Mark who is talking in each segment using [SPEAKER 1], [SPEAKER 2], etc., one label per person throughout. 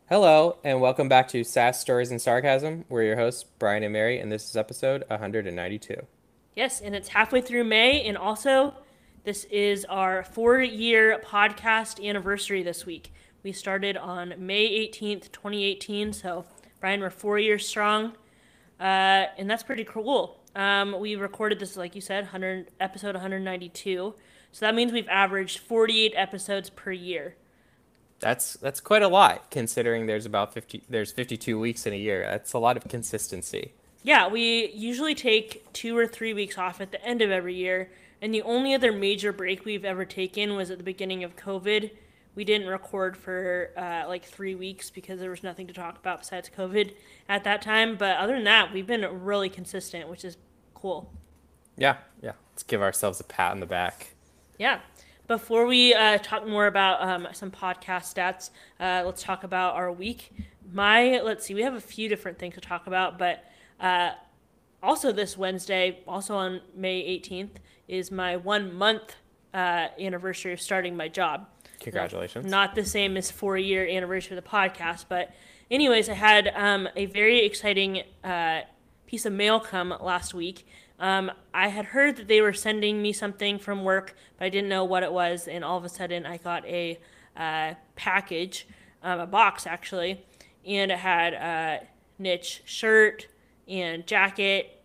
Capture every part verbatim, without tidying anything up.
[SPEAKER 1] Hello, and welcome back to S A S Stories and Sarcasm. We're your hosts, Brian and Mary, and this is episode one hundred ninety-two.
[SPEAKER 2] Yes, and it's halfway through May, and also this is our four year podcast anniversary this week. We started on May eighteenth, twenty eighteen, so Brian, we're four years strong, uh, and that's pretty cool. Um, we recorded this, like you said, one hundred, episode one hundred ninety-two, so that means we've averaged forty-eight episodes per year.
[SPEAKER 1] That's that's quite a lot considering there's about fifty there's fifty-two weeks in a year. That's a lot of consistency.
[SPEAKER 2] Yeah, we usually take two or three weeks off at the end of every year, and the only other major break we've ever taken was at the beginning of COVID. We didn't record for uh, like three weeks because there was nothing to talk about besides COVID at that time. But other than that, we've been really consistent, which is cool.
[SPEAKER 1] Yeah, yeah. Let's give ourselves a pat on the back.
[SPEAKER 2] Yeah. Before we uh, talk more about um, some podcast stats, uh, let's talk about our week. My, let's see, we have a few different things to talk about, but uh, also this Wednesday, also on May eighteenth, is my one month uh, anniversary of starting my job. Now,
[SPEAKER 1] Congratulations.
[SPEAKER 2] not the same as four year anniversary of the podcast, but anyways, I had um, a very exciting uh, piece of mail come last week. Um, I had heard that they were sending me something from work, but I didn't know what it was, and all of a sudden I got a uh, package, um, a box actually, and it had a niche shirt and jacket,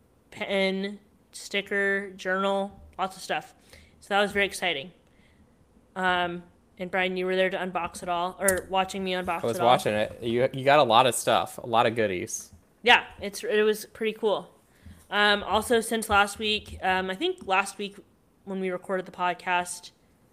[SPEAKER 2] pen, sticker, journal, lots of stuff. So that was very exciting. Um, and Brian, you were there to unbox it all, or watching me
[SPEAKER 1] I
[SPEAKER 2] unbox
[SPEAKER 1] was
[SPEAKER 2] it all.
[SPEAKER 1] watching it. You you got a lot of stuff, a lot of goodies.
[SPEAKER 2] Yeah, it's it was pretty cool. Um, also, since last week, um, I think last week when we recorded the podcast,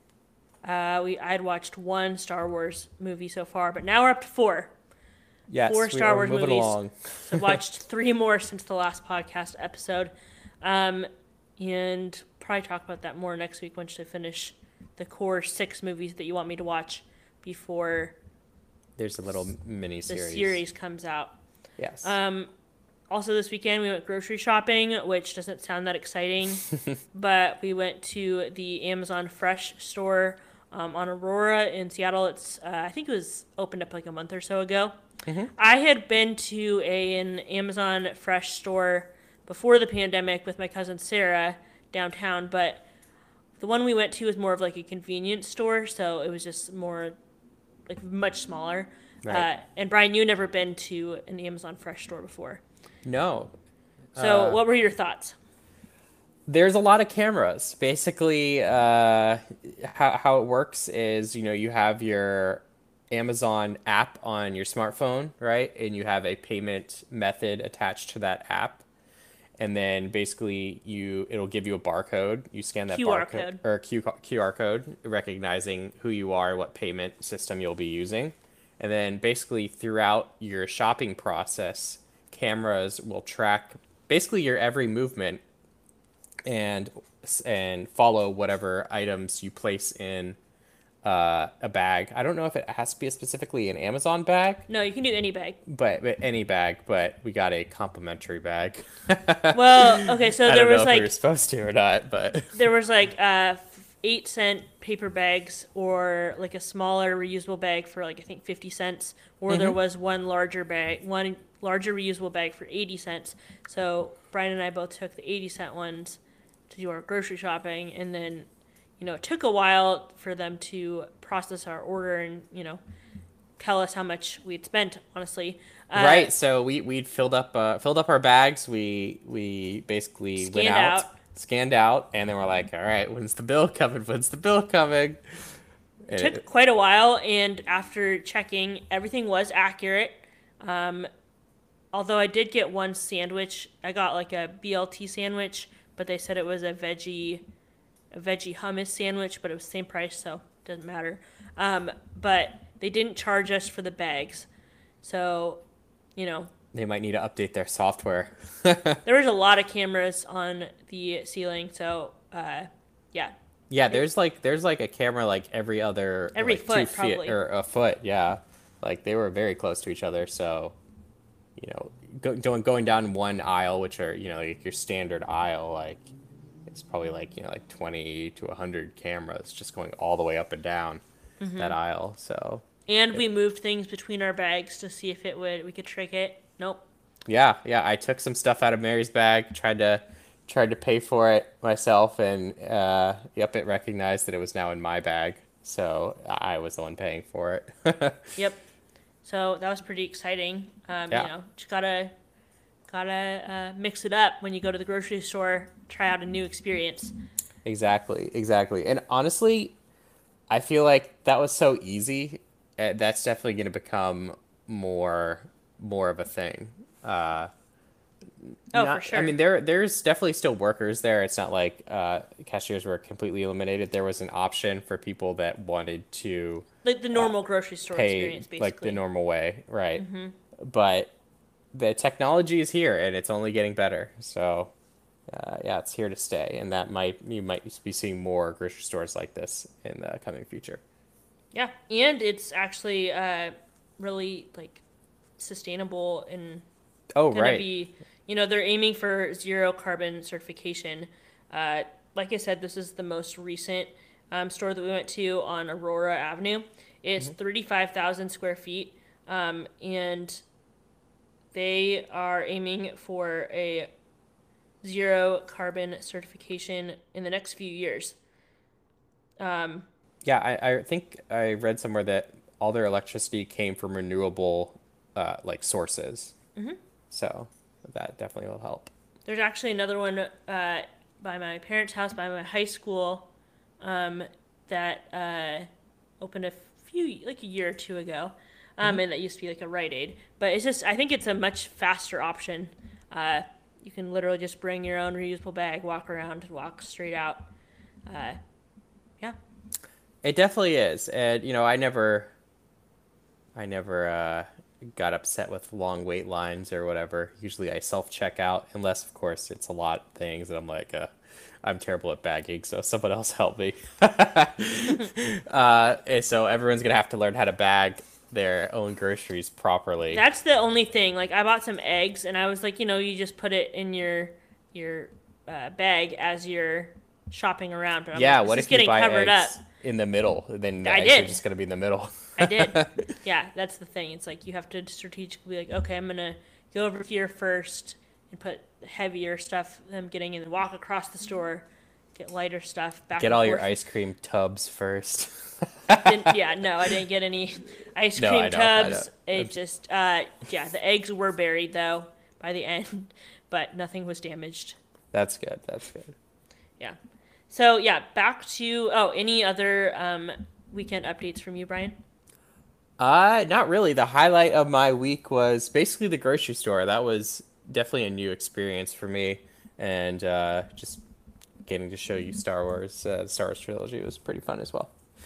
[SPEAKER 2] uh, we I had watched one Star Wars movie so far, but now we're up to four. Four
[SPEAKER 1] Yes, we
[SPEAKER 2] Star
[SPEAKER 1] are
[SPEAKER 2] Wars
[SPEAKER 1] moving
[SPEAKER 2] movies.
[SPEAKER 1] along.
[SPEAKER 2] So I've watched three more since the last podcast episode. Um, and probably talk about that more next week once I finish the core six movies that you want me to watch before
[SPEAKER 1] There's a little mini
[SPEAKER 2] the
[SPEAKER 1] series.
[SPEAKER 2] series comes out.
[SPEAKER 1] Yes.
[SPEAKER 2] Um, Also, this weekend we went grocery shopping, which doesn't sound that exciting, but we went to the Amazon Fresh store um, on Aurora in Seattle. It's uh, I think it was opened up like a month or so ago.
[SPEAKER 1] hmm
[SPEAKER 2] I had been to a, an Amazon Fresh store before the pandemic with my cousin Sarah downtown, but the one we went to was more of like a convenience store, so it was just more like much smaller.
[SPEAKER 1] Right.
[SPEAKER 2] Uh, and Brian, you never been to an Amazon Fresh store before.
[SPEAKER 1] No.
[SPEAKER 2] So,
[SPEAKER 1] Uh,
[SPEAKER 2] what were your thoughts?
[SPEAKER 1] there's a lot of cameras. Basically, uh, how how it works is, you know, you have your Amazon app on your smartphone, right? And you have a payment method attached to that app. And then basically you it'll give you a barcode. You scan that
[SPEAKER 2] Q R
[SPEAKER 1] barcode
[SPEAKER 2] code.
[SPEAKER 1] or Q, QR code, recognizing who you are, what payment system you'll be using. And then basically throughout your shopping process, cameras will track basically your every movement and and follow whatever items you place in uh, a bag. I don't know if it has to be specifically an Amazon bag,
[SPEAKER 2] No, you can do any bag.
[SPEAKER 1] but, but any bag. But we got a complimentary bag. I
[SPEAKER 2] Well, okay, so there
[SPEAKER 1] don't know
[SPEAKER 2] was
[SPEAKER 1] if we were
[SPEAKER 2] like
[SPEAKER 1] supposed to or not, but
[SPEAKER 2] there was like uh eight cent paper bags or like a smaller reusable bag for like I think fifty cents, or there
[SPEAKER 1] hmm
[SPEAKER 2] was one larger bag, one larger reusable bag for eighty cents. So Brian and I both took the eighty cent ones to do our grocery shopping, and then you know it took a while for them to process our order and you know tell us how much we'd spent. Honestly, uh,
[SPEAKER 1] right. So we we'd filled up uh, filled up our bags. We we basically went
[SPEAKER 2] scanned
[SPEAKER 1] out,
[SPEAKER 2] out.
[SPEAKER 1] scanned out, and then we're like, all right, when's the bill coming? When's the bill coming? And
[SPEAKER 2] Took
[SPEAKER 1] it,
[SPEAKER 2] quite a while, and after checking, everything was accurate. Um, Although I did get one sandwich, I got like a B L T sandwich, but they said it was a veggie, a veggie hummus sandwich, but it was the same price, so it doesn't matter. Um, but they didn't charge us for the bags, so you know
[SPEAKER 1] they might need to update their software.
[SPEAKER 2] there was a lot of cameras on the ceiling, so uh, yeah,
[SPEAKER 1] Yeah,
[SPEAKER 2] it,
[SPEAKER 1] there's like there's like a camera like every other
[SPEAKER 2] every
[SPEAKER 1] like two
[SPEAKER 2] foot
[SPEAKER 1] feet
[SPEAKER 2] probably.
[SPEAKER 1] or a foot. Yeah, like they were very close to each other. So you know, go, going going down one aisle, which are you know like your standard aisle, like it's probably like you know like twenty to a hundred cameras just going all the way up and down that aisle. So
[SPEAKER 2] And we moved things between our bags to see if it would we could trick it. Nope.
[SPEAKER 1] Yeah, yeah. I took some stuff out of Mary's bag, tried to tried to pay for it myself, and uh, yep, it recognized that it was now in my bag, so I was the one paying for it.
[SPEAKER 2] Yep. So that was pretty exciting. Um, you
[SPEAKER 1] Yeah,
[SPEAKER 2] know, just gotta gotta uh, mix it up when you go to the grocery store. Try out a new experience.
[SPEAKER 1] exactly, exactly. And honestly, I feel like that was so easy. Uh, that's definitely going to become more more of a thing. Uh,
[SPEAKER 2] Oh, for
[SPEAKER 1] not, I
[SPEAKER 2] sure.
[SPEAKER 1] mean, there there's definitely still workers there. It's not like uh, cashiers were completely eliminated. There was an option for people that wanted to
[SPEAKER 2] Like the normal grocery store
[SPEAKER 1] pay
[SPEAKER 2] experience,
[SPEAKER 1] like the
[SPEAKER 2] basically.
[SPEAKER 1] normal way, right? But the technology is here and it's only getting better. So uh, yeah, it's here to stay, and that might you might be seeing more grocery stores like this in the coming future.
[SPEAKER 2] Yeah, and it's actually uh, really like sustainable and
[SPEAKER 1] Oh,
[SPEAKER 2] gonna
[SPEAKER 1] right.
[SPEAKER 2] be. You know, they're aiming for zero carbon certification. Uh, like I said, this is the most recent um, store that we went to on Aurora Avenue. It's
[SPEAKER 1] Mhm.
[SPEAKER 2] thirty-five thousand square feet, um, and they are aiming for a zero carbon certification in the next few years. Um,
[SPEAKER 1] Yeah, I, I think I read somewhere that all their electricity came from renewable uh, like sources.
[SPEAKER 2] mhm.
[SPEAKER 1] So that definitely will help.
[SPEAKER 2] There's actually another one uh, by my parents' house, by my high school, um, that uh, opened a few, like a year or two ago. Um,
[SPEAKER 1] Hmm.
[SPEAKER 2] and that used to be like a Rite Aid. But it's just, I think it's a much faster option. Uh, you can literally just bring your own reusable bag, walk around, walk straight out. Uh, yeah.
[SPEAKER 1] It definitely is. And you know, I never I never uh, got upset with long wait lines or whatever. Usually I self check out, unless of course it's a lot of things and I'm like, uh, I'm terrible at bagging, so someone else help me. uh, and so everyone's gonna have to learn how to bag their own groceries properly.
[SPEAKER 2] That's the only thing. Like, I bought some eggs, and I was like, you know, you just put it in your your uh, bag as you're shopping around. But I'm like,
[SPEAKER 1] Yeah,
[SPEAKER 2] this
[SPEAKER 1] what
[SPEAKER 2] is
[SPEAKER 1] if you
[SPEAKER 2] getting
[SPEAKER 1] buy
[SPEAKER 2] covered up.
[SPEAKER 1] eggs in the middle? Then the
[SPEAKER 2] I
[SPEAKER 1] eggs are
[SPEAKER 2] did.
[SPEAKER 1] just gonna be in the middle.
[SPEAKER 2] I did. Yeah, that's the thing. It's like you have to strategically be like, okay, I'm gonna go over here first and put heavier stuff that I'm getting, and then walk across the store, get lighter stuff back
[SPEAKER 1] Get
[SPEAKER 2] and
[SPEAKER 1] all your
[SPEAKER 2] forth.
[SPEAKER 1] ice cream tubs first.
[SPEAKER 2] Didn't, yeah, no, I didn't get any ice
[SPEAKER 1] No,
[SPEAKER 2] cream
[SPEAKER 1] I know, I know.
[SPEAKER 2] tubs. It just, uh, yeah, the eggs were buried though by the end, but nothing was damaged.
[SPEAKER 1] That's good. That's good.
[SPEAKER 2] Yeah. So yeah, back to oh, any other um, weekend updates from you, Brian?
[SPEAKER 1] Uh, not really. The highlight of my week was basically the grocery store. That was definitely a new experience for me, and uh, just getting to show you Star Wars, uh, the Star Wars trilogy was pretty fun as well.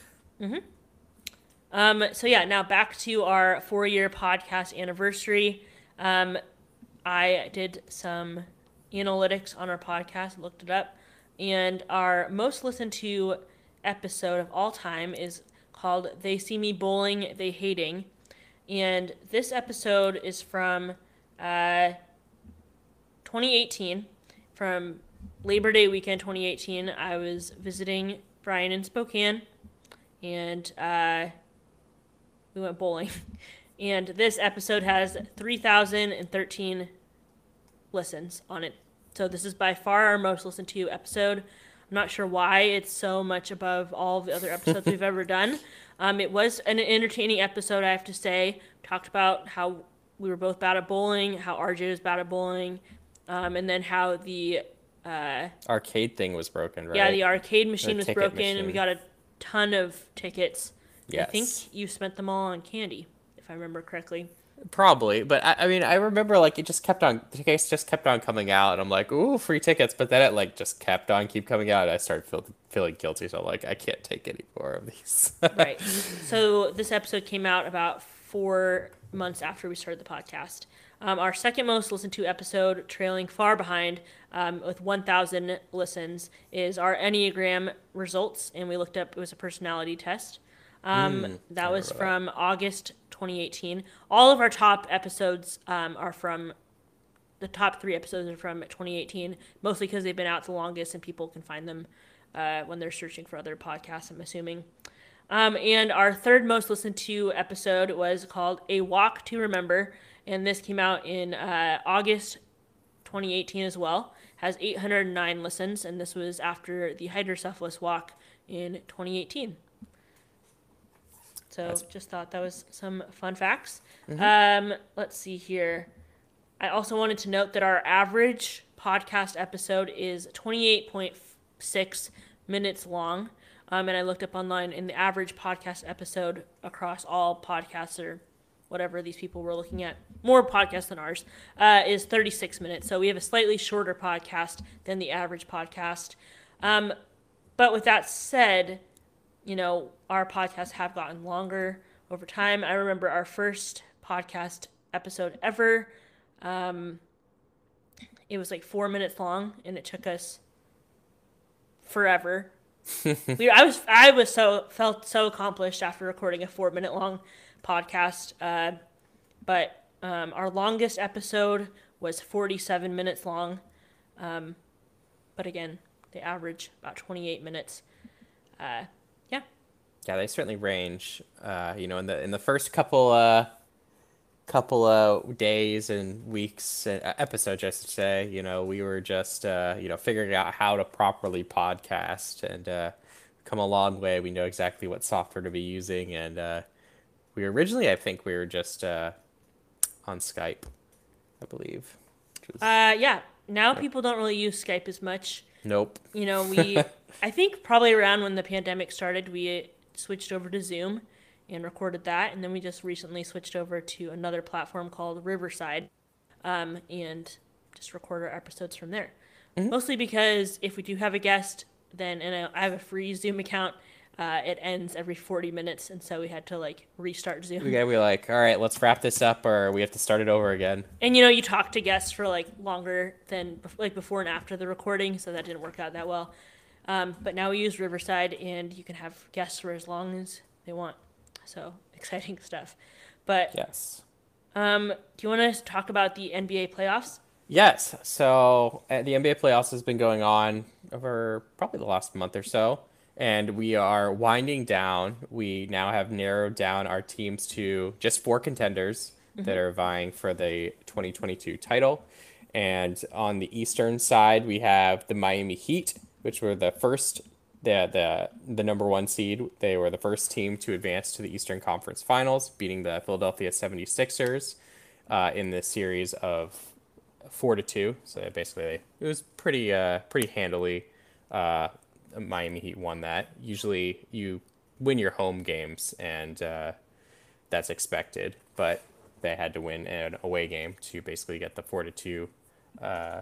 [SPEAKER 2] Um, so yeah, now back to our four-year podcast anniversary. Um, I did some analytics on our podcast, looked it up, and our most listened to episode of all time is called "They See Me Bowling, They Hating," and this episode is from uh, twenty eighteen, from Labor Day weekend twenty eighteen. I was visiting Brian in Spokane, and uh, we went bowling. And this episode has three thousand thirteen listens on it. So this is by far our most listened to episode. I'm not sure why it's so much above all the other episodes we've ever done. Um, it was an entertaining episode, I have to say. Talked about how we were both bad at bowling, how R J was bad at bowling, um, and then how the uh,
[SPEAKER 1] Arcade thing was broken,
[SPEAKER 2] yeah,
[SPEAKER 1] right?
[SPEAKER 2] the arcade
[SPEAKER 1] The
[SPEAKER 2] machine was
[SPEAKER 1] ticket
[SPEAKER 2] broken, and we
[SPEAKER 1] machine.
[SPEAKER 2] got a ton of tickets. And I think
[SPEAKER 1] Yes.
[SPEAKER 2] you spent them all on candy, if I remember correctly.
[SPEAKER 1] Probably, but I, I mean, I remember like it just kept on, the tickets just kept on coming out, and I'm like, ooh, free tickets. But then it like just kept on keep coming out. And I started feel, feeling guilty, so I'm like, I can't take any more of these.
[SPEAKER 2] Right. So this episode came out about four months after we started the podcast. Um, our second most listened to episode, trailing far behind um, with one thousand listens, is our Enneagram results. And we looked up, it was a personality test. Um,
[SPEAKER 1] Mm, I
[SPEAKER 2] that was
[SPEAKER 1] remember that.
[SPEAKER 2] from August twenty eighteen. All of our top episodes um, are from, the top three episodes are from twenty eighteen, mostly because they've been out the longest and people can find them uh, when they're searching for other podcasts, I'm assuming. Um, and our third most listened to episode was called A Walk to Remember. And this came out in uh, August twenty eighteen as well. Has eight hundred nine listens. And this was after the hydrocephalus walk in twenty eighteen. So That's... just thought that was some fun facts. Mm-hmm. Um, let's see here. I also wanted to note that our average podcast episode is twenty-eight point six minutes long. Um, and I looked up online, and the average podcast episode across all podcasts or whatever these people were looking at, more podcasts than ours, uh, is thirty-six minutes. So we have a slightly shorter podcast than the average podcast. Um, but with that said, you know, our podcasts have gotten longer over time. I remember our first podcast episode ever. Um, it was like four minutes long, and it took us forever. we, I was, I was so felt so accomplished after recording a four minute long podcast. Uh, but um, our longest episode was forty-seven minutes long. Um, but again, they average about twenty-eight minutes. Uh, yeah.
[SPEAKER 1] Yeah, they certainly range. Uh, you know, in the in the first couple uh, couple of days and weeks, uh, episodes, I should say. You know, we were just uh, you know figuring out how to properly podcast, and uh, come a long way. We know exactly what software to be using, and uh, we originally, I think, we were just uh, on Skype, I believe.
[SPEAKER 2] Was... Uh, yeah. Now yeah. People don't really use Skype as much.
[SPEAKER 1] Nope.
[SPEAKER 2] You know, we, I think probably around when the pandemic started, we switched over to Zoom and recorded that. And then we just recently switched over to another platform called Riverside, um, and just record our episodes from there. Mm-hmm. Mostly because if we do have a guest, then, and I have a free Zoom account, uh, it ends every forty minutes. And so we had to like restart Zoom.
[SPEAKER 1] We gotta be like, all right, let's wrap this up, or we have to start it over again.
[SPEAKER 2] And, you know, you talk to guests for like longer than like before and after the recording. So that didn't work out that well. Um, but now we use Riverside, and you can have guests for as long as they want. So exciting stuff. But
[SPEAKER 1] yes.
[SPEAKER 2] Um, do you want to talk about the N B A playoffs?
[SPEAKER 1] Yes. So uh, the N B A playoffs has been going on over probably the last month or so, and we are winding down. We now have narrowed down our teams to just four contenders mm-hmm. that are vying for the twenty twenty-two title. And on the Eastern side, we have the Miami Heat, which were the first, the the the number one seed. They were the first team to advance to the Eastern Conference Finals, beating the Philadelphia seventy-sixers uh, in this series of four to two. So basically, it was pretty uh pretty handily. Uh, Miami Heat won that. Usually, you win your home games, and uh, that's expected. But they had to win an away game to basically get the four to two uh,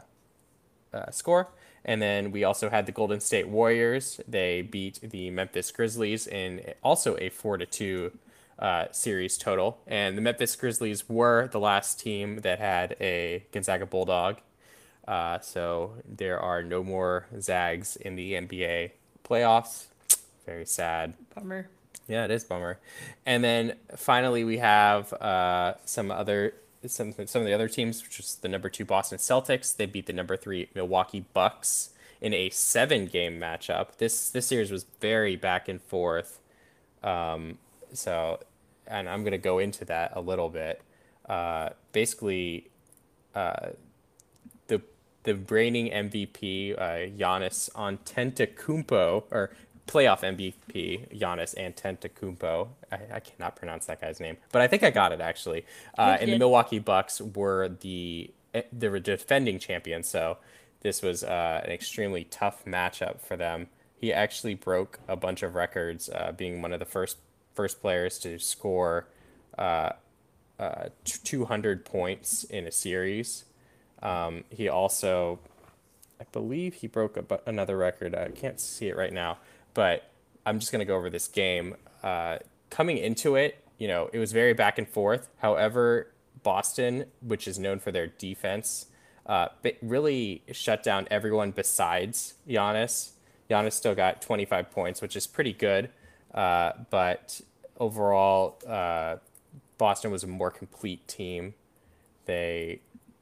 [SPEAKER 1] uh, score. And then we also had the Golden State Warriors. They beat the Memphis Grizzlies in also a four to two uh, series total. And the Memphis Grizzlies were the last team that had a Gonzaga Bulldog. Uh, so there are no more Zags in the N B A playoffs. Very sad.
[SPEAKER 2] Bummer.
[SPEAKER 1] Yeah, it is bummer. And then finally we have uh, some other some some of the other teams, which is the number two Boston Celtics. They beat the number three Milwaukee Bucks in a seven game matchup. This this series was very back and forth. Um, so, and I'm gonna go into that a little bit. Uh, basically, uh, the the reigning M V P, uh, Giannis Antetokounmpo, or playoff M V P, Giannis Antetokounmpo. I, I cannot pronounce that guy's name, but I think I got it actually. Uh, and the Milwaukee Bucks were the they were defending champions, so this was uh, an extremely tough matchup for them. He actually broke a bunch of records, uh, being one of the first first players to score uh, uh, two hundred points in a series. Um, he also, I believe he broke a, another record. I can't see it right now, but I'm just going to go over this game. Uh, coming into it, you know, it was very back and forth. However, Boston, which is known for their defense, uh, really shut down everyone besides Giannis. Giannis still got twenty-five points, which is pretty good. Uh, but overall, uh, Boston was a more complete team. They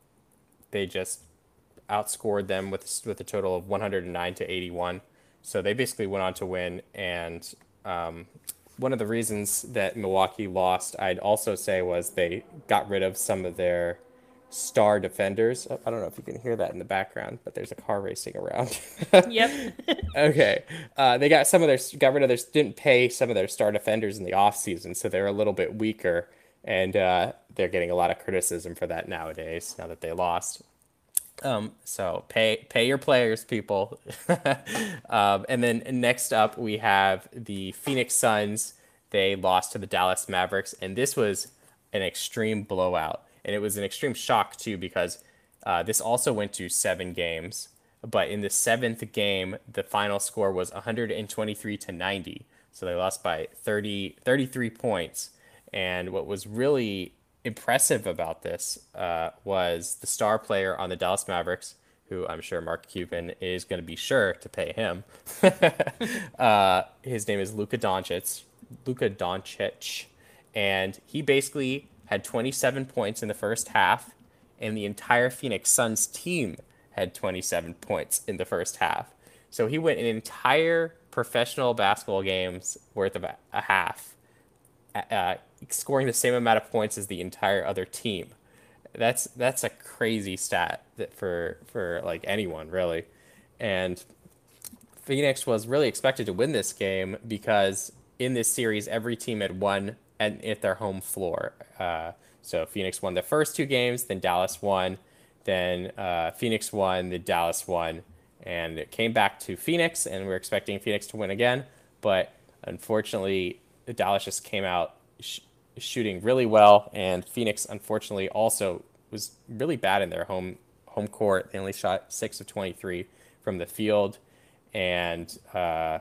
[SPEAKER 1] they just outscored them with with a total of one hundred nine to eighty-one. So they basically went on to win, and um, one of the reasons that Milwaukee lost, I'd also say, was they got rid of some of their star defenders. Oh, I don't know if you can hear that in the background, but there's a car racing around.
[SPEAKER 2] Yep.
[SPEAKER 1] Okay. Uh, they got some of their got rid of their didn't pay some of their star defenders in the off season, so they're a little bit weaker, and uh, they're getting a lot of criticism for that nowadays. Now that they lost. Um, so pay pay your players, people. um, and then next up we have the Phoenix Suns. They lost to the Dallas Mavericks, and this was an extreme blowout. And it was an extreme shock too, because uh, this also went to seven games. But in the seventh game, the final score was one hundred twenty-three to ninety. So they lost by thirty, thirty-three points. And what was really impressive about this uh, was the star player on the Dallas Mavericks, who I'm sure Mark Cuban is going to be sure to pay him. uh, his name is Luka Doncic. Luka Doncic. And he basically had twenty-seven points in the first half, and the entire Phoenix Suns team had twenty-seven points in the first half. So he went an entire professional basketball game's worth of a, a half, uh, scoring the same amount of points as the entire other team. That's that's a crazy stat that for for like anyone really. And Phoenix was really expected to win this game because in this series every team had won at, at their home floor. Uh, so Phoenix won the first two games, then Dallas won, then uh, Phoenix won, then Dallas won, and it came back to Phoenix, and we're expecting Phoenix to win again, but unfortunately Dallas just came out sh- shooting really well, and Phoenix unfortunately also was really bad in their home home court. They only shot six of twenty-three from the field, and uh,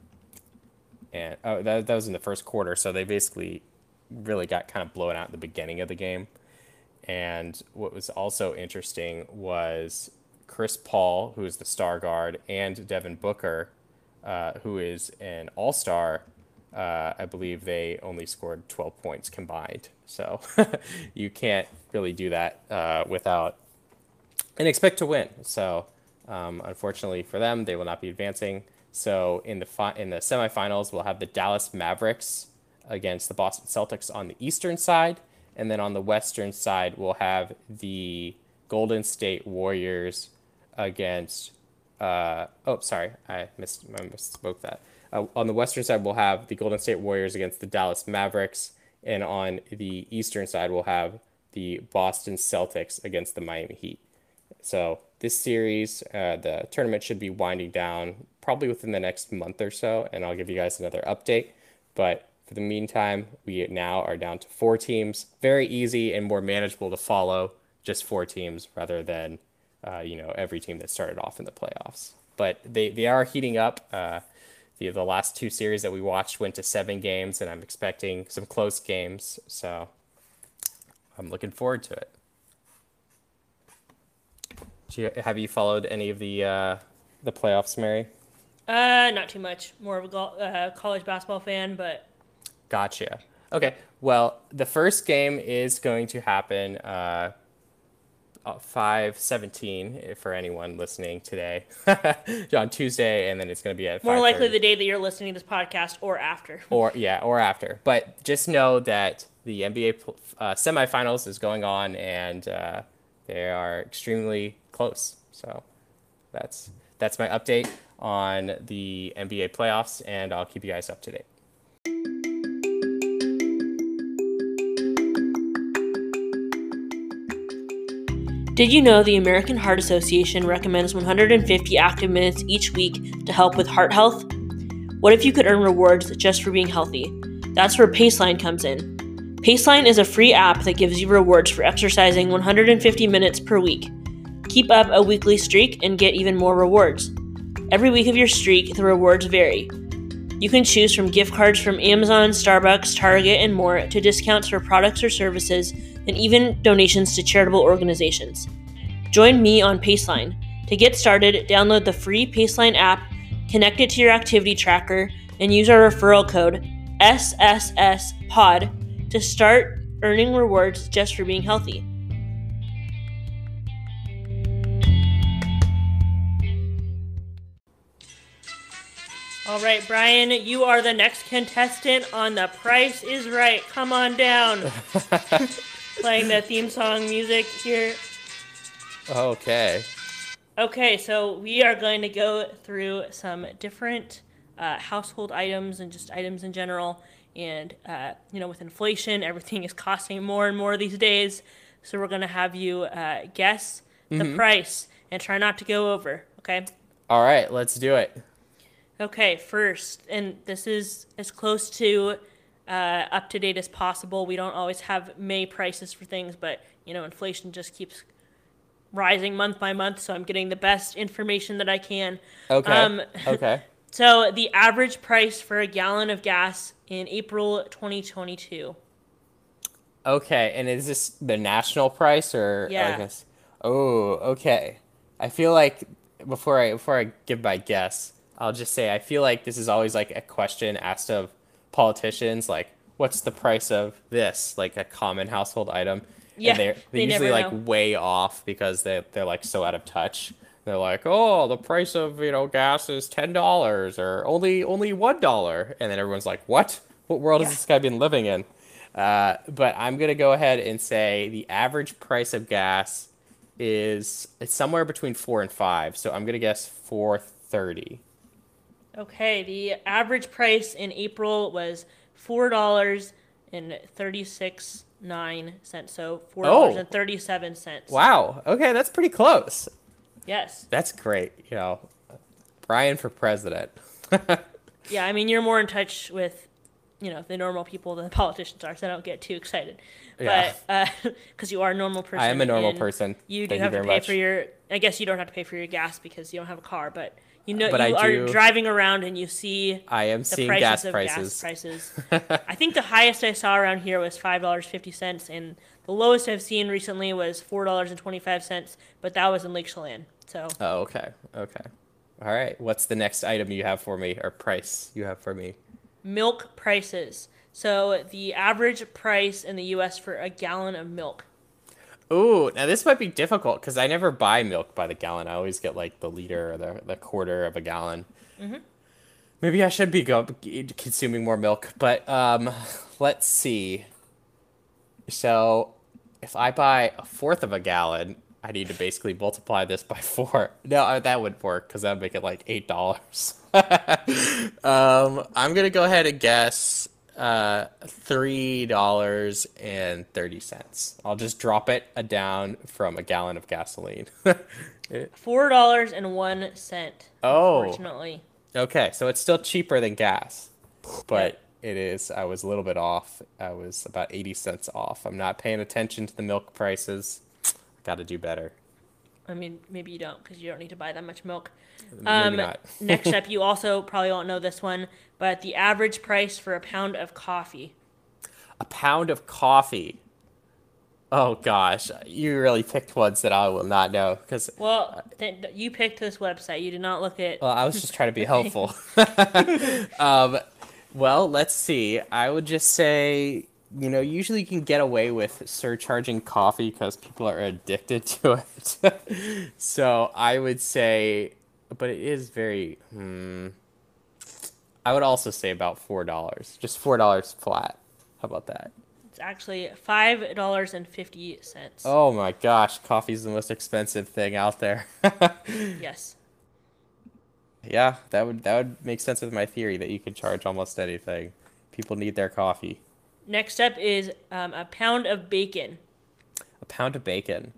[SPEAKER 1] and oh, that that was in the first quarter. So they basically really got kind of blown out in the beginning of the game. And what was also interesting was Chris Paul, who is the star guard, and Devin Booker, uh, who is an all-star. Uh, I believe they only scored twelve points combined. So you can't really do that uh, without and expect to win. So um, unfortunately for them, they will not be advancing. So in the fi- in the semifinals, we'll have the Dallas Mavericks against the Boston Celtics on the eastern side. And then on the western side, we'll have the Golden State Warriors against... Uh, oh, sorry, I, missed, I misspoke that. Uh, on the western side, we'll have the Golden State Warriors against the Dallas Mavericks. And on the eastern side, we'll have the Boston Celtics against the Miami Heat. So this series, uh, the tournament should be winding down probably within the next month or so, and I'll give you guys another update. But for the meantime, we now are down to four teams. Very easy and more manageable to follow, just four teams rather than, uh, you know, every team that started off in the playoffs. But they, they are heating up. Uh, the, the last two series that we watched went to seven games, and I'm expecting some close games. So I'm looking forward to it. Do you, have you followed any of the uh, the playoffs, Mary?
[SPEAKER 2] Uh, not too much. More of a go- uh, college basketball fan, but...
[SPEAKER 1] Gotcha. Okay. Well, the first game is going to happen uh, five seventeen for anyone listening today on Tuesday, and then it's going to be at
[SPEAKER 2] more likely the day that you're listening to this podcast or after.
[SPEAKER 1] Or yeah, or after. But just know that the N B A uh, semifinals is going on, and uh, they are extremely close. So that's that's my update on the N B A playoffs, and I'll keep you guys up to date.
[SPEAKER 2] Did you know the American Heart Association recommends one hundred fifty active minutes each week to help with heart health? What if you could earn rewards just for being healthy? That's where Paceline comes in. Paceline is a free app that gives you rewards for exercising one hundred fifty minutes per week. Keep up a weekly streak and get even more rewards. Every week of your streak, the rewards vary. You can choose from gift cards from Amazon, Starbucks, Target, and more to discounts for products or services, and even donations to charitable organizations. Join me on Paceline. To get started, download the free Paceline app, connect it to your activity tracker, and use our referral code S S S P O D to start earning rewards just for being healthy. All right, Brian, you are the next contestant on The Price is Right. Come on down. Playing the theme song music here.
[SPEAKER 1] Okay.
[SPEAKER 2] Okay, so we are going to go through some different uh, household items and just items in general. And, uh, you know, with inflation, everything is costing more and more these days. So we're going to have you uh, guess the price and try not to go over, okay?
[SPEAKER 1] All right, let's do it.
[SPEAKER 2] Okay, first, and this is as close to uh, up to date as possible. We don't always have May prices for things, but you know, inflation just keeps rising month by month, so I'm getting the best information that I can.
[SPEAKER 1] Okay.
[SPEAKER 2] Um,
[SPEAKER 1] Okay.
[SPEAKER 2] So the average price for a gallon of gas in April twenty twenty-two.
[SPEAKER 1] Okay, and is this the national price or
[SPEAKER 2] Yeah.
[SPEAKER 1] I guess? Oh, okay. I feel like before I before I give my guess, I'll just say I feel like this is always like a question asked of politicians, like what's the price of this, like a common household item,
[SPEAKER 2] Yeah,
[SPEAKER 1] and they're
[SPEAKER 2] they
[SPEAKER 1] they're usually
[SPEAKER 2] never
[SPEAKER 1] like
[SPEAKER 2] know.
[SPEAKER 1] way off because they they're like so out of touch. They're like, oh, the price of you know gas is ten dollars or only only one dollar, and then everyone's like, what? What world has
[SPEAKER 2] Yeah.
[SPEAKER 1] this guy been living in? Uh, but I'm gonna go ahead and say the average price of gas is it's somewhere between four and five. So I'm gonna guess four thirty.
[SPEAKER 2] Okay, the average price in April was four dollars and thirty six nine cents. So four dollars
[SPEAKER 1] Oh,
[SPEAKER 2] and thirty seven cents.
[SPEAKER 1] wow. Okay, that's pretty close.
[SPEAKER 2] Yes.
[SPEAKER 1] That's great. You know, Brian for president.
[SPEAKER 2] Yeah, I mean you're more in touch with, you know, the normal people than the politicians are, so I don't get too excited.
[SPEAKER 1] Yeah.
[SPEAKER 2] But because you are a normal person,
[SPEAKER 1] I am a normal
[SPEAKER 2] and
[SPEAKER 1] person.
[SPEAKER 2] You do
[SPEAKER 1] Thank you
[SPEAKER 2] have to
[SPEAKER 1] very
[SPEAKER 2] pay
[SPEAKER 1] much.
[SPEAKER 2] for your. I guess you don't have to pay for your gas because you don't have a car, but you know
[SPEAKER 1] But
[SPEAKER 2] you
[SPEAKER 1] I
[SPEAKER 2] are
[SPEAKER 1] do-
[SPEAKER 2] driving around and you see
[SPEAKER 1] I am
[SPEAKER 2] the
[SPEAKER 1] seeing
[SPEAKER 2] prices
[SPEAKER 1] gas
[SPEAKER 2] of
[SPEAKER 1] prices.
[SPEAKER 2] gas prices. I think the highest I saw around here was five dollars fifty cents, and the lowest I've seen recently was four dollars and twenty five cents, but that was in Lake Chelan. So
[SPEAKER 1] Oh, okay. Okay. All right. What's the next item you have for me or price you have for me?
[SPEAKER 2] milk prices. So the average price in the U S for a gallon of milk.
[SPEAKER 1] Ooh, now this might be difficult because I never buy milk by the gallon. I always get like the liter or the, the quarter of a gallon. Maybe I should be go consuming more milk, but um, let's see. So, if I buy a fourth of a gallon, I need to basically multiply this by four. No, uh, that wouldn't work because that would make it like eight dollars. um, I'm gonna go ahead and guess uh three dollars and thirty cents. I'll just drop it uh, down from a gallon of gasoline.
[SPEAKER 2] Four dollars and one cent.
[SPEAKER 1] Oh.
[SPEAKER 2] Unfortunately.
[SPEAKER 1] Okay, so it's still cheaper than gas, but
[SPEAKER 2] Yep.
[SPEAKER 1] it is. I was a little bit off. I was about eighty cents off. I'm not paying attention to the milk prices. Got to do better.
[SPEAKER 2] I mean, maybe you don't because you don't need to buy that much milk.
[SPEAKER 1] Maybe
[SPEAKER 2] Um,
[SPEAKER 1] not.
[SPEAKER 2] next up, you also probably won't know this one, but the average price for a pound of coffee.
[SPEAKER 1] A pound of coffee. Oh gosh, you really picked ones that I will not know because
[SPEAKER 2] Well, th- you picked this website. You did not look at.
[SPEAKER 1] well, I was just trying to be helpful. um, well, let's see. I would just say, you know, usually you can get away with surcharging coffee because people are addicted to it. So I would say, but it is very. Hmm, I would also say about four dollars, just four dollars flat. How about that?
[SPEAKER 2] It's actually five dollars and fifty cents.
[SPEAKER 1] Oh my gosh, coffee's the most expensive thing out there.
[SPEAKER 2] Yes.
[SPEAKER 1] Yeah, that would that would make sense with my theory that you could charge almost anything. People need their coffee.
[SPEAKER 2] Next up is um, a pound of bacon.
[SPEAKER 1] A pound of bacon.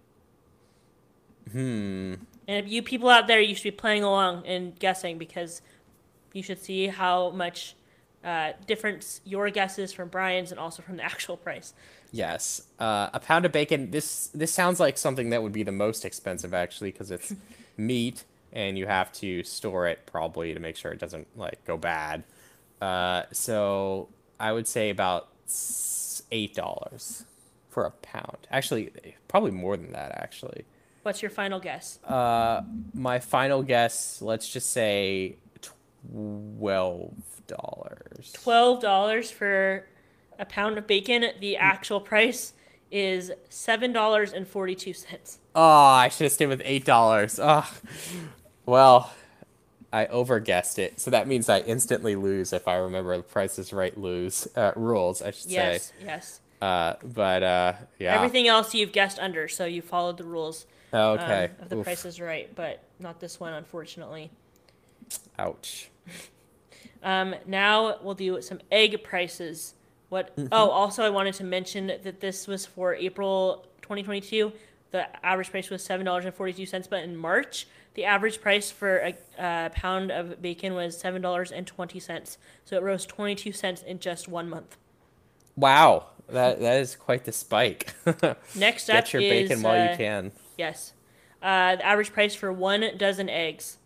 [SPEAKER 1] Hmm.
[SPEAKER 2] And if you people out there, you should be playing along and guessing because you should see how much uh, difference your guess is from Brian's and also from the actual price.
[SPEAKER 1] Yes. Uh, a pound of bacon. This this sounds like something that would be the most expensive actually because it's meat and you have to store it probably to make sure it doesn't like go bad. Uh, so I would say about s- eight dollars for a pound. Actually, probably more than that actually.
[SPEAKER 2] What's your final guess?
[SPEAKER 1] Uh, my final guess, let's just say twelve dollars.
[SPEAKER 2] twelve dollars for a pound of bacon. The actual price is seven dollars and forty-two cents.
[SPEAKER 1] Oh, I should have stayed with eight dollars. Oh, well, I overguessed it, so that means I instantly lose if I remember the Price is Right lose uh, rules, I should say.
[SPEAKER 2] Yes, yes.
[SPEAKER 1] Uh, but uh, yeah.
[SPEAKER 2] Everything else you've guessed under, so you followed the rules um,
[SPEAKER 1] Okay.
[SPEAKER 2] of the Price
[SPEAKER 1] Oof.
[SPEAKER 2] is Right, but not this one, unfortunately.
[SPEAKER 1] Ouch.
[SPEAKER 2] Um, now we'll do some egg prices. What? Oh, also I wanted to mention that this was for April twenty twenty-two. The average price was seven dollars and forty-two cents, but in March, the average price for a, a pound of bacon was seven dollars and twenty cents. So it rose twenty-two cents in just one month.
[SPEAKER 1] Wow. That that is quite the spike.
[SPEAKER 2] Next up
[SPEAKER 1] Get your
[SPEAKER 2] is
[SPEAKER 1] bacon while
[SPEAKER 2] uh,
[SPEAKER 1] you can.
[SPEAKER 2] yes, uh, the average price for one dozen eggs.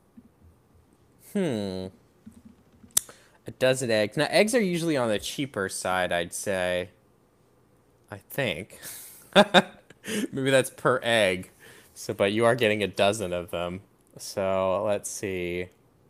[SPEAKER 1] Hmm. A dozen eggs. Now, eggs are usually on the cheaper side, I'd say. I think. Maybe that's per egg. So, but you are getting a dozen of them. So, let's see.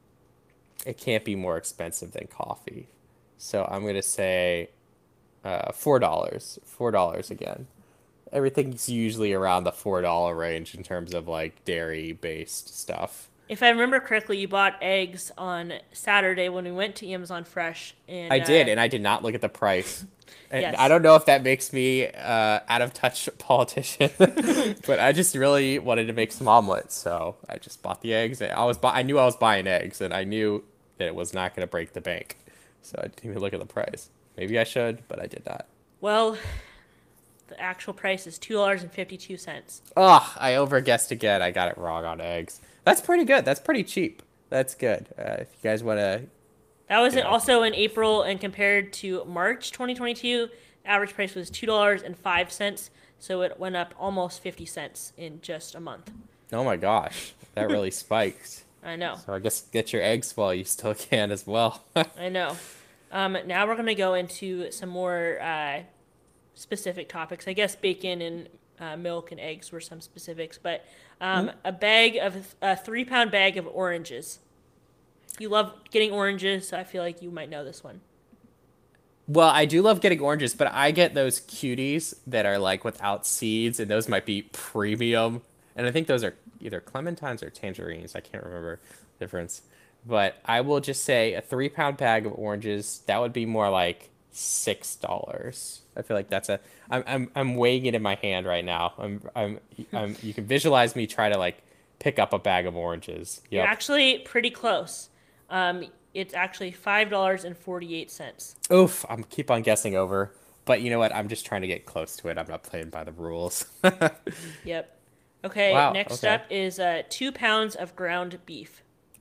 [SPEAKER 1] It can't be more expensive than coffee. So, I'm going to say uh, four dollars. four dollars again. Everything's usually around the four dollar range in terms of like dairy-based stuff.
[SPEAKER 2] If I remember correctly, you bought eggs on Saturday when we went to Amazon Fresh, and
[SPEAKER 1] I
[SPEAKER 2] uh,
[SPEAKER 1] did, and I did not look at the price. And
[SPEAKER 2] Yes.
[SPEAKER 1] I don't know if that makes me uh, out of touch politician, but I just really wanted to make some omelets, so I just bought the eggs. And I was bu- I knew I was buying eggs, and I knew that it was not going to break the bank, so I didn't even look at the price. Maybe I should, but I did not.
[SPEAKER 2] well, the actual price is two dollars and fifty-two cents.
[SPEAKER 1] Oh, I overguessed again. I got it wrong on eggs. That's pretty good. That's pretty cheap. That's good. Uh, if you guys want to,
[SPEAKER 2] That was
[SPEAKER 1] Yeah.
[SPEAKER 2] also in April, and compared to March twenty twenty-two, the average price was two dollars and five cents. So it went up almost fifty cents in just a month.
[SPEAKER 1] oh my gosh, that really spiked.
[SPEAKER 2] I know.
[SPEAKER 1] So I guess get your eggs while you still can as well.
[SPEAKER 2] I know. Um, now we're going to go into some more uh, specific topics. I guess bacon and uh, milk and eggs were some specifics, but um, a bag of a three pound bag of oranges. You love getting oranges, so I feel like you might know this one.
[SPEAKER 1] Well, I do love getting oranges, but I get those cuties that are like without seeds, and those might be premium. And I think those are either clementines or tangerines. I can't remember the difference. But I will just say a three pound bag of oranges, that would be more like six dollars. I feel like that's a I'm I'm I'm weighing it in my hand right now. I'm I'm I'm you can visualize me try to like pick up a bag of oranges.
[SPEAKER 2] You're
[SPEAKER 1] Yep.
[SPEAKER 2] actually pretty close. Um, it's actually five dollars and forty-eight cents.
[SPEAKER 1] Oof, I'm keep on guessing over. But you know what? I'm just trying to get close to it. I'm not playing by the rules.
[SPEAKER 2] Yep. Okay,
[SPEAKER 1] Wow,
[SPEAKER 2] next
[SPEAKER 1] okay.
[SPEAKER 2] up is uh, two pounds of ground beef.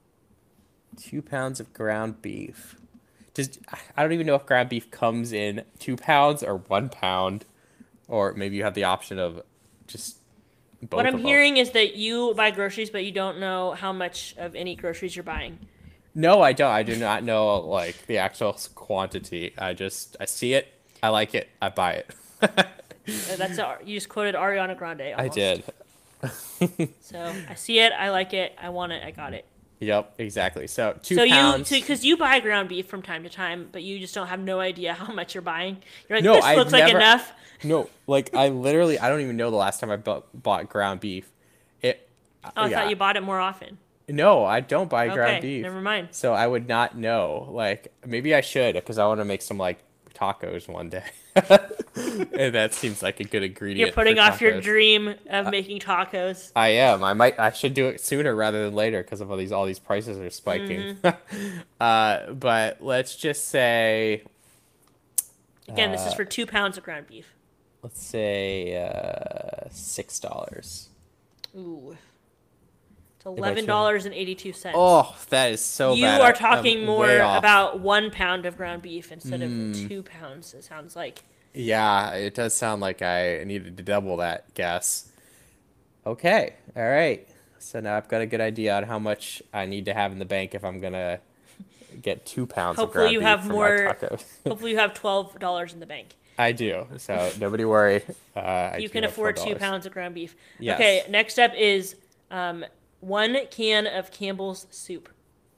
[SPEAKER 1] Two pounds of ground beef. Just I don't even know if ground beef comes in two pounds or one pound, or maybe you have the option of just both
[SPEAKER 2] What I'm
[SPEAKER 1] of them.
[SPEAKER 2] hearing is that you buy groceries, but you don't know how much of any groceries you're buying.
[SPEAKER 1] No, I don't. I do not know like the actual quantity. I just I see it, I like it, I buy it.
[SPEAKER 2] Uh, That's a, you just quoted Ariana Grande.
[SPEAKER 1] I
[SPEAKER 2] Almost.
[SPEAKER 1] did.
[SPEAKER 2] So I see it, I like it, I want it, I got it.
[SPEAKER 1] Yep, exactly. So two
[SPEAKER 2] So
[SPEAKER 1] pounds.
[SPEAKER 2] you, because you buy ground beef from time to time, but you just don't have no idea how much you're buying. You're like,
[SPEAKER 1] No,
[SPEAKER 2] this
[SPEAKER 1] I've
[SPEAKER 2] looks like
[SPEAKER 1] never-
[SPEAKER 2] enough.
[SPEAKER 1] No, like I literally I don't even know the last time I bought, bought ground beef. It.
[SPEAKER 2] Oh, I
[SPEAKER 1] yeah.
[SPEAKER 2] thought you bought it more often.
[SPEAKER 1] No, I don't buy
[SPEAKER 2] Okay,
[SPEAKER 1] ground beef.
[SPEAKER 2] never mind.
[SPEAKER 1] So I would not know. Like maybe I should because I want to make some like tacos one day. And that seems like a good ingredient.
[SPEAKER 2] You're putting
[SPEAKER 1] for
[SPEAKER 2] off your
[SPEAKER 1] tacos.
[SPEAKER 2] dream of making tacos.
[SPEAKER 1] I am. I might. I should do it sooner rather than later because of all these. All these prices are spiking.
[SPEAKER 2] Mm-hmm.
[SPEAKER 1] uh, but let's just say.
[SPEAKER 2] Again, this is
[SPEAKER 1] uh,
[SPEAKER 2] for two pounds of ground beef.
[SPEAKER 1] Let's say uh, six dollars.
[SPEAKER 2] Ooh. It's
[SPEAKER 1] I
[SPEAKER 2] eleven dollars and eighty-two cents.
[SPEAKER 1] Oh, that is so
[SPEAKER 2] you
[SPEAKER 1] bad.
[SPEAKER 2] are
[SPEAKER 1] I'm-
[SPEAKER 2] talking
[SPEAKER 1] I'm
[SPEAKER 2] more
[SPEAKER 1] way off. Hmm.
[SPEAKER 2] about one pound of ground beef instead of two pounds, it sounds like.
[SPEAKER 1] Yeah, it does sound like I needed to double that guess. Okay, all right. So now I've got a good idea on how much I need to have in the bank if I'm gonna get two pounds
[SPEAKER 2] Hopefully
[SPEAKER 1] of ground
[SPEAKER 2] you
[SPEAKER 1] beef
[SPEAKER 2] have
[SPEAKER 1] for
[SPEAKER 2] more-
[SPEAKER 1] my tacos.
[SPEAKER 2] Hopefully you have twelve dollars in the bank.
[SPEAKER 1] I do. So nobody worry. Uh, I
[SPEAKER 2] You
[SPEAKER 1] do
[SPEAKER 2] can
[SPEAKER 1] have
[SPEAKER 2] afford two
[SPEAKER 1] twelve dollars.
[SPEAKER 2] pounds of ground beef.
[SPEAKER 1] Yes.
[SPEAKER 2] Okay, next up is um, one can of Campbell's soup.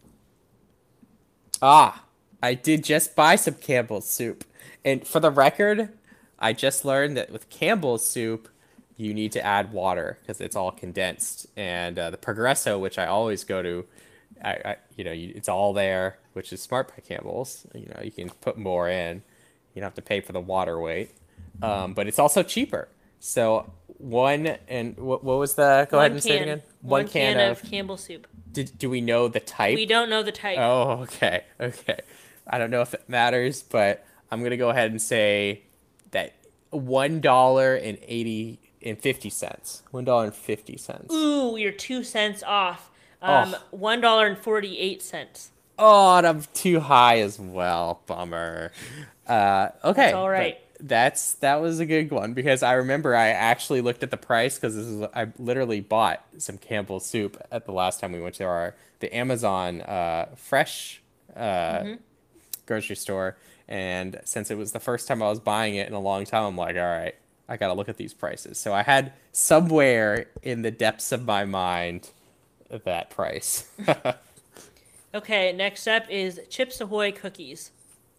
[SPEAKER 1] Ah, I did just buy some Campbell's soup, and for the record, I just learned that with Campbell's soup, you need to add water because it's all condensed. And uh, the Progresso, which I always go to, I, I you know, you, it's all there, which is smart by Campbell's. You know, you can put more in. You don't have to pay for the water weight, um, but it's also cheaper. So one and what, what was the? Go ahead
[SPEAKER 2] One
[SPEAKER 1] and say it
[SPEAKER 2] can.
[SPEAKER 1] again. One
[SPEAKER 2] One
[SPEAKER 1] can
[SPEAKER 2] can of
[SPEAKER 1] of.
[SPEAKER 2] Campbell soup.
[SPEAKER 1] Did do we know the type?
[SPEAKER 2] We don't know the type.
[SPEAKER 1] Oh, okay, okay. I don't know if it matters, but I'm gonna go ahead and say that one dollar and eighty and fifty cents. One dollar and fifty cents.
[SPEAKER 2] Ooh, you're two cents off. Um,
[SPEAKER 1] Oh,
[SPEAKER 2] one dollar and forty-eight cents.
[SPEAKER 1] oh, and I'm too high as well. Bummer. Uh, okay,
[SPEAKER 2] That's all right.
[SPEAKER 1] but that's that was a good one because I remember I actually looked at the price because this is I literally bought some Campbell's soup at the last time we went to our the Amazon uh, fresh uh, grocery store, and since it was the first time I was buying it in a long time, I'm like, all right, I gotta look at these prices. So I had somewhere in the depths of my mind that price.
[SPEAKER 2] Okay, next up is Chips Ahoy cookies.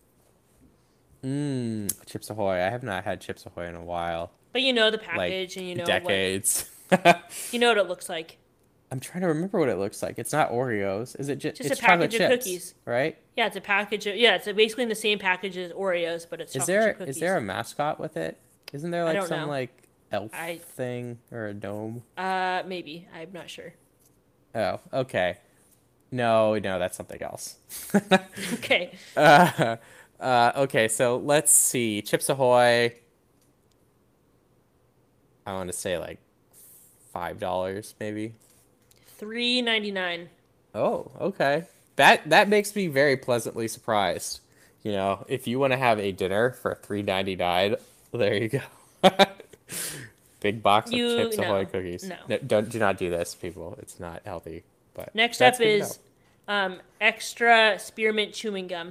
[SPEAKER 1] Mmm, Chips Ahoy. I have not had Chips Ahoy in a while,
[SPEAKER 2] But you know the
[SPEAKER 1] like
[SPEAKER 2] package and you know
[SPEAKER 1] decades.
[SPEAKER 2] what you know what it looks like.
[SPEAKER 1] I'm trying to remember what it looks like. It's not Oreos. Is it just?
[SPEAKER 2] Just
[SPEAKER 1] It's
[SPEAKER 2] a
[SPEAKER 1] chocolate
[SPEAKER 2] package of
[SPEAKER 1] chips,
[SPEAKER 2] cookies.
[SPEAKER 1] right?
[SPEAKER 2] Yeah, it's a package of yeah, it's basically in the same package as Oreos, but it's
[SPEAKER 1] Is
[SPEAKER 2] chocolate
[SPEAKER 1] there
[SPEAKER 2] chip cookies.
[SPEAKER 1] is there a mascot with it? Isn't there like
[SPEAKER 2] don't
[SPEAKER 1] some
[SPEAKER 2] know.
[SPEAKER 1] like elf
[SPEAKER 2] I-
[SPEAKER 1] thing or a gnome?
[SPEAKER 2] Uh maybe. I'm not sure.
[SPEAKER 1] Oh, okay. No, no, that's something else.
[SPEAKER 2] Okay.
[SPEAKER 1] uh, uh, okay, so let's see. Chips Ahoy. I want to say like five dollars, maybe.
[SPEAKER 2] three ninety-nine.
[SPEAKER 1] Oh, okay. That that makes me very pleasantly surprised. You know, if you want to have a dinner for three ninety nine, there you go. Big box
[SPEAKER 2] You-
[SPEAKER 1] of Chips
[SPEAKER 2] no,
[SPEAKER 1] Ahoy cookies.
[SPEAKER 2] no.
[SPEAKER 1] Don't do not do this, people. It's not healthy. But
[SPEAKER 2] Next
[SPEAKER 1] that's
[SPEAKER 2] up
[SPEAKER 1] good to
[SPEAKER 2] is um extra spearmint chewing gum.
[SPEAKER 1] know.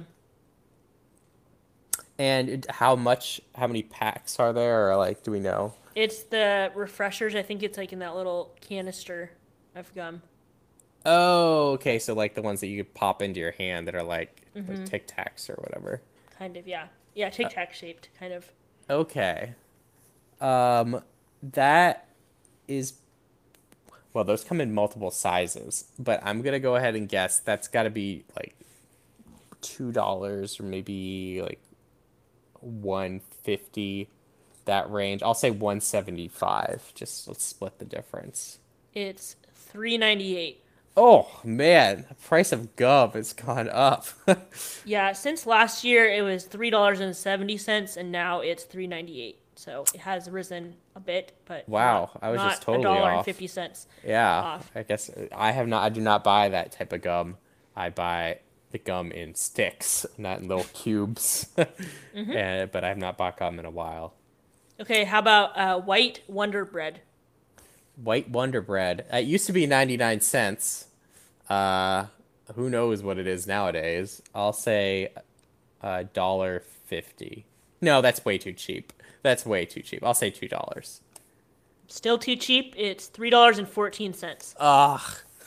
[SPEAKER 1] And how much? How many packs are there, or like, do we know?
[SPEAKER 2] It's the refreshers. I think it's like in that little canister of gum.
[SPEAKER 1] Oh, okay. So like the ones that you could pop into your hand that are like,
[SPEAKER 2] Mm-hmm.
[SPEAKER 1] like Tic Tacs or whatever.
[SPEAKER 2] Kind of, yeah. Yeah,
[SPEAKER 1] Uh,
[SPEAKER 2] Tic Tac shaped, kind of.
[SPEAKER 1] Okay. Um, that is well, those come in multiple sizes, but I'm gonna go ahead and guess that's got to be like two dollars or maybe like one fifty, that range. I'll say one seventy five. Just let's split the difference.
[SPEAKER 2] It's three ninety-eight.
[SPEAKER 1] Oh man, the price of gum has gone up.
[SPEAKER 2] Yeah, since last year it was three dollars and seventy cents, and now it's three ninety-eight. So it has risen a bit, but
[SPEAKER 1] Wow,
[SPEAKER 2] not,
[SPEAKER 1] I was
[SPEAKER 2] not
[SPEAKER 1] just totally
[SPEAKER 2] a dollar and
[SPEAKER 1] off.
[SPEAKER 2] fifty cents.
[SPEAKER 1] Yeah,
[SPEAKER 2] Off.
[SPEAKER 1] I guess I have not. I do not buy that type of gum. I buy the gum in sticks, not in little cubes. And, but I have not bought gum in a while.
[SPEAKER 2] Okay, how about uh, white Wonder Bread?
[SPEAKER 1] White Wonder Bread. It used to be ninety-nine cents. Uh, who knows what it is nowadays? I'll say a dollar fifty. No, that's way too cheap. That's way too cheap. I'll say two dollars.
[SPEAKER 2] Still too cheap. It's three dollars and fourteen cents.
[SPEAKER 1] Ugh.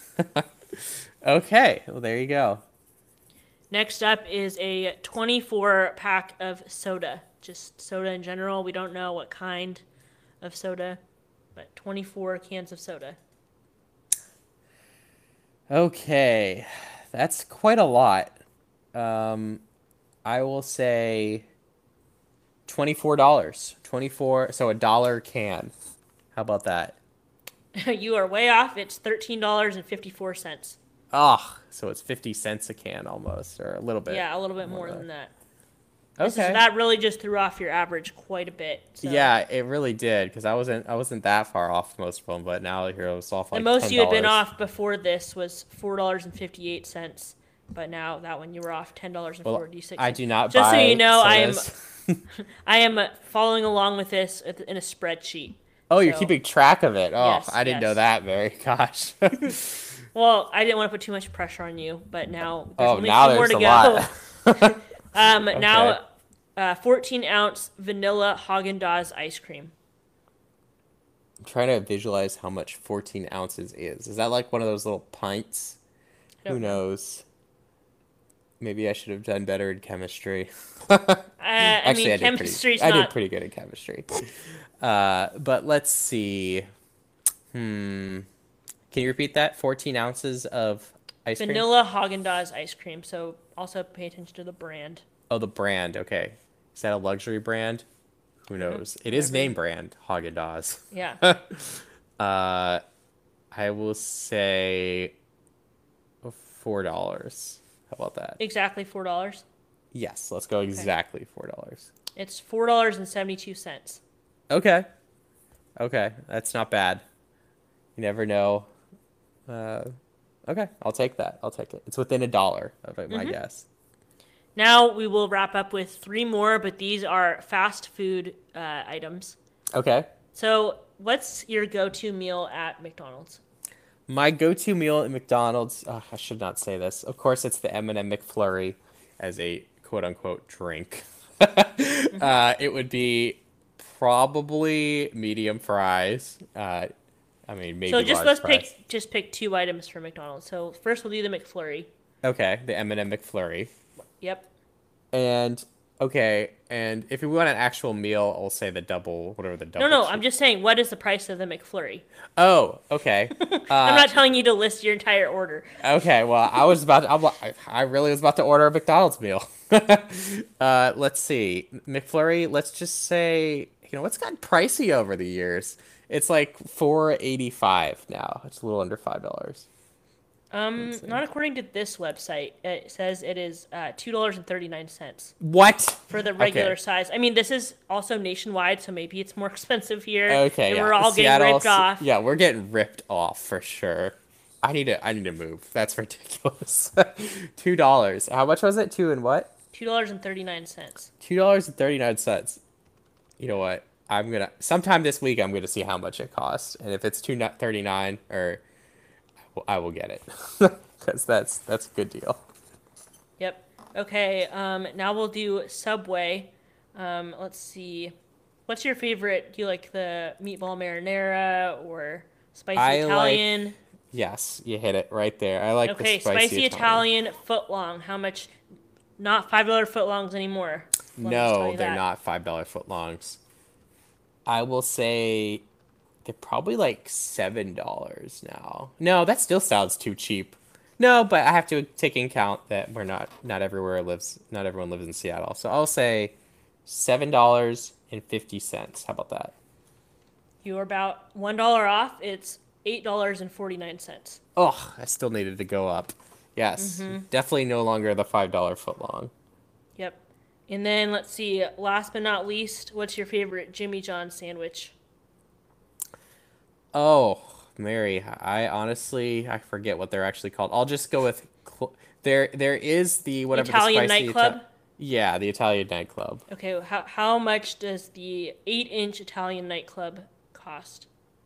[SPEAKER 1] Okay. Well, there you go.
[SPEAKER 2] Next up is a twenty-four pack of soda. Just soda in general. We don't know what kind of soda, but twenty-four cans of soda.
[SPEAKER 1] Okay, that's quite a lot. Um, I will say twenty-four dollars. twenty-four, so a dollar can. How about that?
[SPEAKER 2] You are way off. It's thirteen dollars and fifty-four cents.
[SPEAKER 1] Ah, so it's fifty cents a can almost, or a little bit.
[SPEAKER 2] Yeah, a little bit more
[SPEAKER 1] more
[SPEAKER 2] than that. This is-
[SPEAKER 1] Okay.
[SPEAKER 2] that really just threw off your average quite a bit. So.
[SPEAKER 1] Yeah, it really did because I wasn't I wasn't that far off most of them, but now here I was off like
[SPEAKER 2] The most you had been
[SPEAKER 1] ten dollars.
[SPEAKER 2] off before this was four dollars and fifty-eight cents, but now that one you were off ten dollars and
[SPEAKER 1] Well,
[SPEAKER 2] forty-six.
[SPEAKER 1] I do not
[SPEAKER 2] Just so
[SPEAKER 1] buy
[SPEAKER 2] you know, I am
[SPEAKER 1] sodas.
[SPEAKER 2] I am following along with this in a spreadsheet.
[SPEAKER 1] Oh, you're
[SPEAKER 2] so-
[SPEAKER 1] keeping track of it. Oh,
[SPEAKER 2] Yes,
[SPEAKER 1] I didn't know
[SPEAKER 2] yes.
[SPEAKER 1] that, Mary. Gosh.
[SPEAKER 2] Well, I didn't want to put too much pressure on you, but now there's
[SPEAKER 1] Oh,
[SPEAKER 2] only
[SPEAKER 1] now
[SPEAKER 2] a few more
[SPEAKER 1] there's
[SPEAKER 2] to
[SPEAKER 1] a
[SPEAKER 2] go.
[SPEAKER 1] lot.
[SPEAKER 2] um,
[SPEAKER 1] Okay.
[SPEAKER 2] now, uh, fourteen ounce vanilla Haagen Dazs ice cream.
[SPEAKER 1] I'm trying to visualize how much fourteen ounces is. Is that like one of those little pints?
[SPEAKER 2] I
[SPEAKER 1] Who
[SPEAKER 2] don't know.
[SPEAKER 1] knows? Maybe I should have done better in chemistry.
[SPEAKER 2] Uh, I
[SPEAKER 1] Actually,
[SPEAKER 2] mean,
[SPEAKER 1] I did pretty.
[SPEAKER 2] chemistry's
[SPEAKER 1] I
[SPEAKER 2] not.
[SPEAKER 1] did pretty good in chemistry. Uh, but let's see. Hmm. Can you repeat that? Fourteen ounces of ice cream?
[SPEAKER 2] Vanilla Haagen-Dazs ice cream. So also pay attention to the brand.
[SPEAKER 1] Oh, the brand. Okay. Is that a luxury brand? Who knows? It is
[SPEAKER 2] Whatever.
[SPEAKER 1] name brand, Haagen-Dazs.
[SPEAKER 2] Yeah.
[SPEAKER 1] Uh, I will say four dollars. How about that?
[SPEAKER 2] Exactly four dollars.
[SPEAKER 1] Yes, let's go exactly four dollars.
[SPEAKER 2] It's four dollars and seventy-two cents.
[SPEAKER 1] Okay. Okay, that's not bad. You never know. Uh, okay, I'll take that. I'll take it. It's within a dollar of it, my guess.
[SPEAKER 2] Now we will wrap up with three more, but these are fast food uh, items.
[SPEAKER 1] Okay.
[SPEAKER 2] So, what's your go-to meal at McDonald's?
[SPEAKER 1] My go-to meal at McDonald's, oh, I should not say this. Of course, it's the M and M McFlurry as a quote-unquote drink. uh, it would be probably medium fries. Uh, I mean, maybe
[SPEAKER 2] So just
[SPEAKER 1] large
[SPEAKER 2] let's
[SPEAKER 1] fries.
[SPEAKER 2] pick just pick two items for McDonald's. So first we'll do the McFlurry.
[SPEAKER 1] Okay, the M and M McFlurry.
[SPEAKER 2] Yep.
[SPEAKER 1] And okay, and if we want an actual meal, I'll say the double, whatever the double.
[SPEAKER 2] No, no,
[SPEAKER 1] cheese-
[SPEAKER 2] I'm just saying what is the price of the McFlurry?
[SPEAKER 1] Oh, okay.
[SPEAKER 2] I'm not telling you to list your entire order.
[SPEAKER 1] Okay, well, I was about to, I'm, li- I really was about to order a McDonald's meal. uh, let's see. McFlurry, let's just say, you know, it's gotten pricey over the years. It's like four eighty-five now. It's a little under five dollars.
[SPEAKER 2] Um, not according to this website. It says it is uh, two dollars and thirty-nine cents
[SPEAKER 1] What?
[SPEAKER 2] for the regular
[SPEAKER 1] Okay.
[SPEAKER 2] size. I mean, this is also nationwide, so maybe it's more expensive here.
[SPEAKER 1] Okay,
[SPEAKER 2] and
[SPEAKER 1] yeah.
[SPEAKER 2] we're all
[SPEAKER 1] Seattle,
[SPEAKER 2] getting ripped
[SPEAKER 1] Se-
[SPEAKER 2] off.
[SPEAKER 1] Yeah, we're getting ripped off for sure. I need to I need to move. That's ridiculous. Two dollars. How much was it? Two and what?
[SPEAKER 2] Two dollars and thirty-nine cents.
[SPEAKER 1] Two dollars and thirty nine cents. You know what? I'm gonna sometime this week. I'm gonna see how much it costs, and if it's two thirty nine, or I will, I will get it because that's that's a good deal.
[SPEAKER 2] Yep. Okay. Um, now we'll do Subway. Um, let's see. What's your favorite? Do you like the meatball marinara or spicy
[SPEAKER 1] I like-
[SPEAKER 2] Italian?
[SPEAKER 1] Yes, you hit it right there. I like
[SPEAKER 2] Okay,
[SPEAKER 1] the spicy,
[SPEAKER 2] spicy Italian footlong. How much? Not five dollar footlongs anymore. Let me just tell
[SPEAKER 1] No,
[SPEAKER 2] you
[SPEAKER 1] they're
[SPEAKER 2] that.
[SPEAKER 1] not five dollar footlongs. I will say they're probably like seven dollars now. No, that still sounds too cheap. No, but I have to take in count that we're not not everywhere lives not everyone lives in Seattle. So I'll say seven dollars and fifty cents. How about that?
[SPEAKER 2] You're about one dollar off. It's eight dollars and forty nine cents.
[SPEAKER 1] Oh, I still needed to go up. Yes,
[SPEAKER 2] Mm-hmm.
[SPEAKER 1] definitely no longer the five dollar footlong.
[SPEAKER 2] Yep. And then let's see. Last but not least, what's your favorite Jimmy John sandwich?
[SPEAKER 1] Oh, Mary, I honestly I forget what they're actually called. I'll just go with cl- there. There is the whatever
[SPEAKER 2] Italian
[SPEAKER 1] the spicy
[SPEAKER 2] nightclub?
[SPEAKER 1] Ita- yeah, the Italian nightclub.
[SPEAKER 2] Okay, how how much does the eight inch Italian nightclub cost?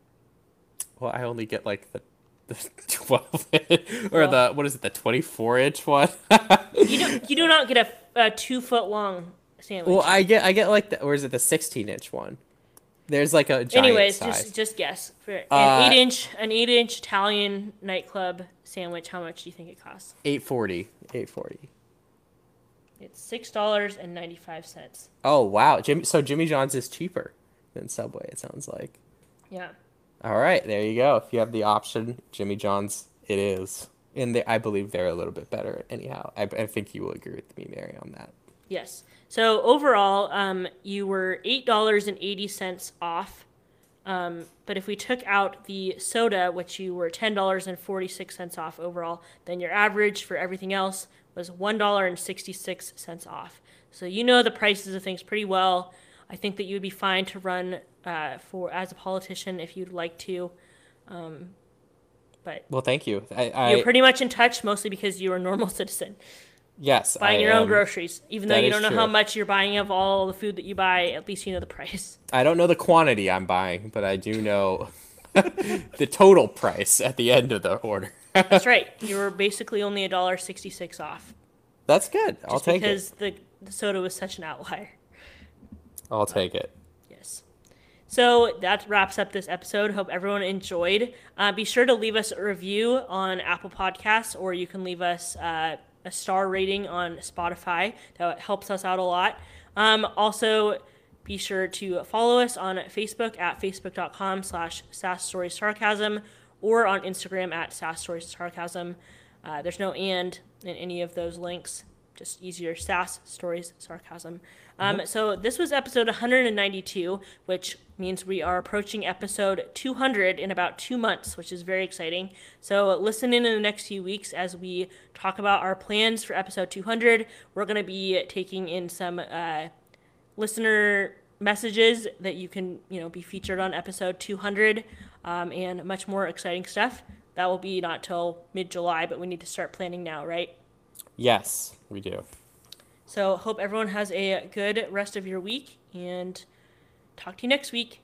[SPEAKER 1] Well, I only get like the the twelve or
[SPEAKER 2] Well-
[SPEAKER 1] the what is it the twenty four inch one.
[SPEAKER 2] You do you do not get a, a two foot long sandwich.
[SPEAKER 1] Well, I get I get like the or is it the sixteen inch one? There's like a giant
[SPEAKER 2] Anyways,
[SPEAKER 1] size.
[SPEAKER 2] just just guess. For an
[SPEAKER 1] Uh,
[SPEAKER 2] eight inch an eight inch Italian nightclub sandwich, how much do you think it costs?
[SPEAKER 1] eight forty. eight forty.
[SPEAKER 2] It's six dollars and ninety five cents.
[SPEAKER 1] Oh wow, Jimmy. So Jimmy John's is cheaper than Subway. It sounds like.
[SPEAKER 2] Yeah.
[SPEAKER 1] All right, there you go. If you have the option, Jimmy John's, it is, and they, I believe they're a little bit better. Anyhow, I, I think you will agree with me, Mary, on that.
[SPEAKER 2] Yes. So overall, um, you were eight dollars and eighty cents off. Um, but if we took out the soda, which you were ten dollars and forty six cents off overall, then your average for everything else was one dollar and sixty six cents off. So you know the prices of things pretty well. I think that you would be fine to run uh, for as a politician if you'd like to. Um, but
[SPEAKER 1] Well, thank you. I, I
[SPEAKER 2] you're pretty much in touch, mostly because you're a normal citizen.
[SPEAKER 1] yes,
[SPEAKER 2] Buying
[SPEAKER 1] I
[SPEAKER 2] your own
[SPEAKER 1] am.
[SPEAKER 2] groceries. Even though
[SPEAKER 1] That
[SPEAKER 2] you
[SPEAKER 1] is
[SPEAKER 2] don't know how
[SPEAKER 1] true.
[SPEAKER 2] much you're buying of all the food that you buy, at least you know the price.
[SPEAKER 1] I don't know the quantity I'm buying, but I do know the total price at the end of the order.
[SPEAKER 2] That's right. You were basically only a dollar sixty six off.
[SPEAKER 1] That's good. I'll
[SPEAKER 2] Just
[SPEAKER 1] take
[SPEAKER 2] because
[SPEAKER 1] it.
[SPEAKER 2] the, the soda was such an outlier.
[SPEAKER 1] I'll take it.
[SPEAKER 2] Yes. So that wraps up this episode. Hope everyone enjoyed. Uh, be sure to leave us a review on Apple Podcasts, or you can leave us uh, a star rating on Spotify. That helps us out a lot. Um, also, be sure to follow us on Facebook at facebook.com slash sass stories sarcasm or on Instagram at sass stories sarcasm. Uh, there's no and in any of those links. Just easier sass, stories, sarcasm. Um,
[SPEAKER 1] Mhm.
[SPEAKER 2] So this was episode one hundred ninety-two, which means we are approaching episode two hundred in about two months, which is very exciting. So listen in in the next few weeks as we talk about our plans for episode two hundred. We're going to be taking in some uh, listener messages that you can, you know, be featured on episode two hundred, um, and much more exciting stuff. That will be not till mid-July, but we need to start planning now, right?
[SPEAKER 1] Yes, we do.
[SPEAKER 2] So hope everyone has a good rest of your week, and talk to you next week.